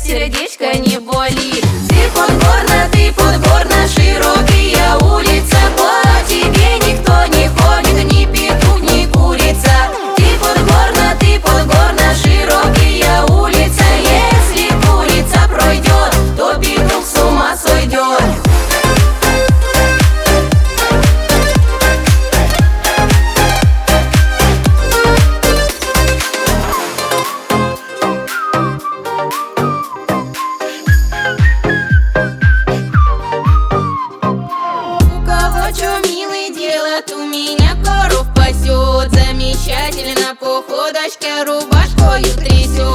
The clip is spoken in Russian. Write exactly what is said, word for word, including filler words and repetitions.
сердечко не болит. Ты подгорна, ты подгорна, широкие улицы. По тебе никто не ходит, ни петух, ни курица. Ты подгорна, ты подгорна, широкие улицы. Если курица пройдет, то петух с ума сойдет. У меня коров пасет, замечательно по ходочке рубашкою трясет.